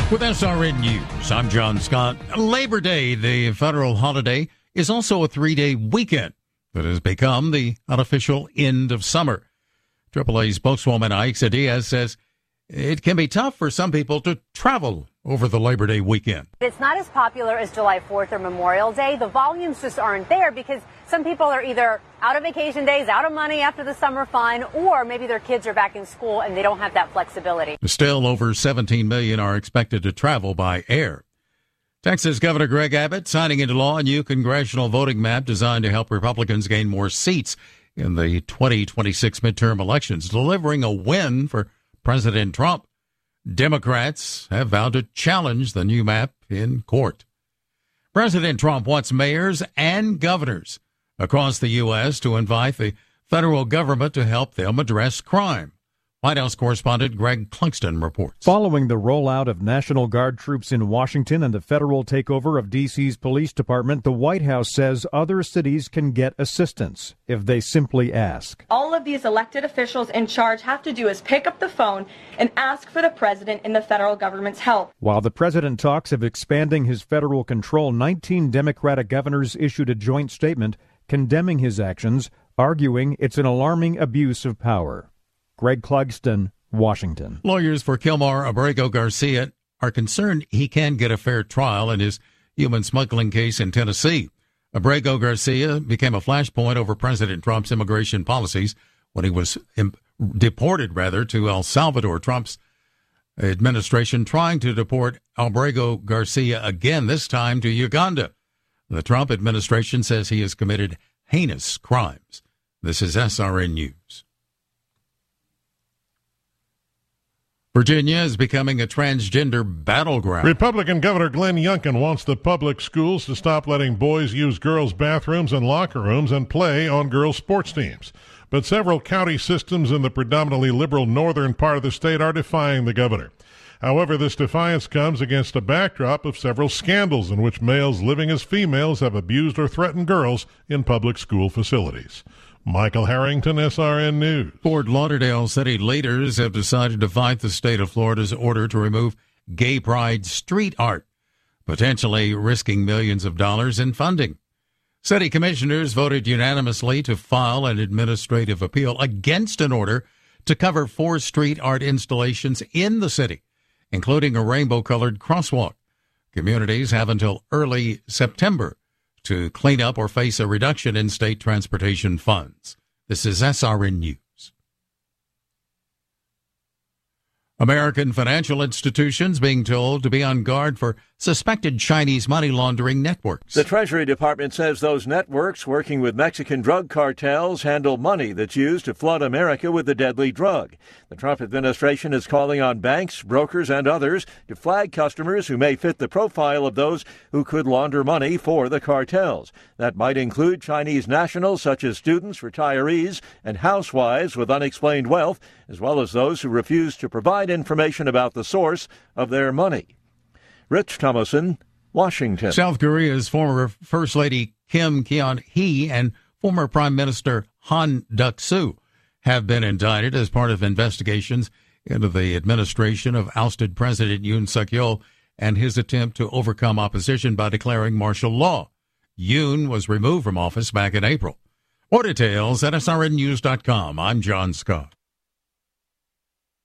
With SRN News, I'm John Scott. Labor Day, the federal holiday, is also a 3-day weekend that has become the unofficial end of summer. AAA spokeswoman Aixa Diaz says it can be tough for some people to travel over the Labor Day weekend. It's not as popular as July 4th or Memorial Day. The volumes just aren't there because some people are either out of vacation days, out of money after the summer fun, or maybe their kids are back in school and they don't have that flexibility. Still, over 17 million are expected to travel by air. Texas Governor Greg Abbott signing into law a new congressional voting map designed to help Republicans gain more seats in the 2026 midterm elections, delivering a win for President Trump. Democrats have vowed to challenge the new map in court. President Trump wants mayors and governors across the U.S. to invite the federal government to help them address crime. White House correspondent Greg Clugston reports. Following the rollout of National Guard troops in Washington and the federal takeover of D.C.'s police department, the White House says other cities can get assistance if they simply ask. All of these elected officials in charge have to do is pick up the phone and ask for the president and the federal government's help. While the president talks of expanding his federal control, 19 Democratic governors issued a joint statement condemning his actions, arguing it's an alarming abuse of power. Greg Clugston, Washington. Lawyers for Kilmar Abrego Garcia are concerned he can get a fair trial in his human smuggling case in Tennessee. Abrego Garcia became a flashpoint over President Trump's immigration policies when he was deported to El Salvador. Trump's administration trying to deport Abrego Garcia again, this time to Uganda. The Trump administration says he has committed heinous crimes. This is SRN News. Virginia is becoming a transgender battleground. Republican Governor Glenn Youngkin wants the public schools to stop letting boys use girls' bathrooms and locker rooms and play on girls' sports teams. But several county systems in the predominantly liberal northern part of the state are defying the governor. However, this defiance comes against a backdrop of several scandals in which males living as females have abused or threatened girls in public school facilities. Michael Harrington, SRN News. Fort Lauderdale city leaders have decided to fight the state of Florida's order to remove gay pride street art, potentially risking millions of dollars in funding. City commissioners voted unanimously to file an administrative appeal against an order to cover 4 street art installations in the city, including a rainbow-colored crosswalk. Communities have until early September to clean up or face a reduction in state transportation funds. This is SRN News. American financial institutions being told to be on guard for suspected Chinese money laundering networks. The Treasury Department says those networks working with Mexican drug cartels handle money that's used to flood America with the deadly drug. The Trump administration is calling on banks, brokers, and others to flag customers who may fit the profile of those who could launder money for the cartels. That might include Chinese nationals such as students, retirees, and housewives with unexplained wealth, as well as those who refuse to provide information about the source of their money. Rich Thomason, Washington. South Korea's former First Lady Kim Keon-hee and former Prime Minister Han Duck-soo have been indicted as part of investigations into the administration of ousted President Yoon Suk-yeol and his attempt to overcome opposition by declaring martial law. Yoon was removed from office back in April. More details at srnnews.com. I'm John Scott.